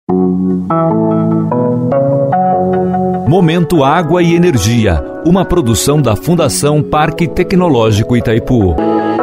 Momento Água e Energia, uma produção da Fundação Parque Tecnológico Itaipu.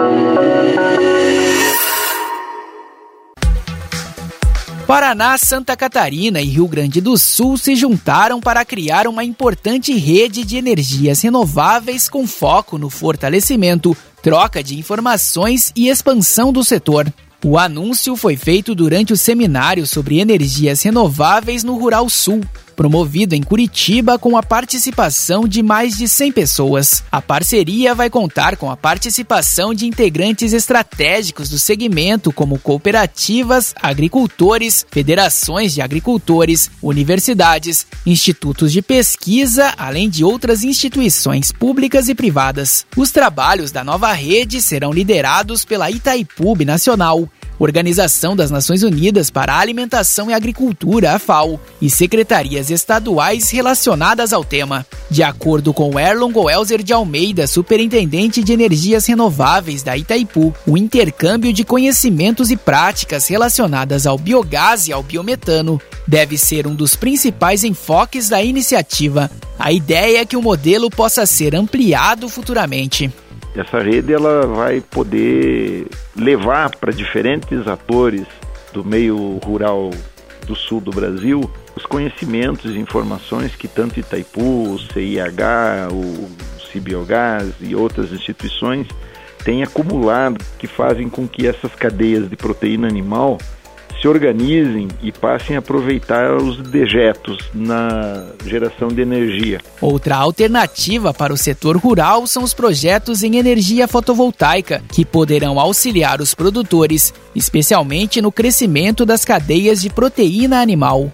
Paraná, Santa Catarina e Rio Grande do Sul se juntaram para criar uma importante rede de energias renováveis com foco no fortalecimento, troca de informações e expansão do setor. O anúncio foi feito durante o seminário sobre energias renováveis no Rural Sul, promovido em Curitiba com a participação de mais de 100 pessoas. A parceria vai contar com a participação de integrantes estratégicos do segmento, como cooperativas, agricultores, federações de agricultores, universidades, institutos de pesquisa, além de outras instituições públicas e privadas. Os trabalhos da nova rede serão liderados pela Itaipu Binacional, Organização das Nações Unidas para a Alimentação e Agricultura, a FAO, e secretarias estaduais relacionadas ao tema. De acordo com Erlon Goelzer de Almeida, superintendente de energias renováveis da Itaipu, o intercâmbio de conhecimentos e práticas relacionadas ao biogás e ao biometano deve ser um dos principais enfoques da iniciativa. A ideia é que o modelo possa ser ampliado futuramente. Essa rede ela vai poder levar para diferentes atores do meio rural do sul do Brasil os conhecimentos e informações que tanto Itaipu, o CIH, o Cibiogás e outras instituições têm acumulado, que fazem com que essas cadeias de proteína animal se organizem e passem a aproveitar os dejetos na geração de energia. Outra alternativa para o setor rural são os projetos em energia fotovoltaica, que poderão auxiliar os produtores, especialmente no crescimento das cadeias de proteína animal.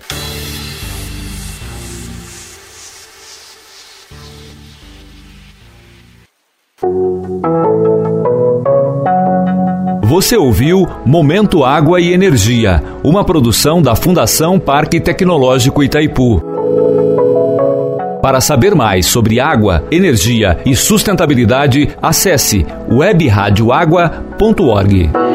Você ouviu Momento Água e Energia, uma produção da Fundação Parque Tecnológico Itaipu. Para saber mais sobre água, energia e sustentabilidade, acesse webradioagua.org.